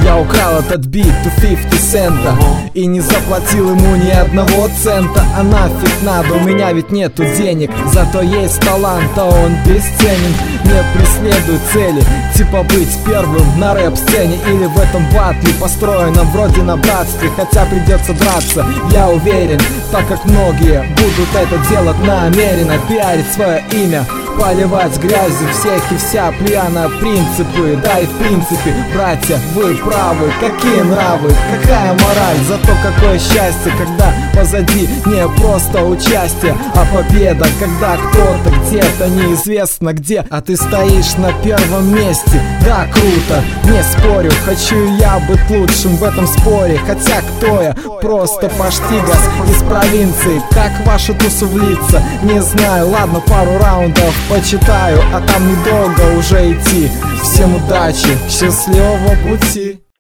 Я украл этот бит у 50 цента и не заплатил ему ни одного цента. А нафиг надо, у меня ведь нету денег, зато есть талант, а он бесценен. Не преследую цели, типа быть первым на рэп-сцене или в этом батле, построенном вроде на братстве. Хотя придется драться, я уверен, так как многие будут это делать намеренно. Пиарить свое имя, поливать грязью всех и вся, плюя на принципы. Да и в принципе, братья, вы правы. Какие нравы, какая мораль, зато какое счастье, когда позади не просто участие, а победа. Когда кто-то где-то неизвестно где, а ты стоишь на первом месте. Да, круто, не спорю, хочу я быть лучшим в этом споре. Хотя кто я? Просто поштигас из провинции. Как в вашу тусу влиться? Не знаю, ладно, пару раундов почитаю, а там недолго уже идти. Всем удачи, счастливого пути.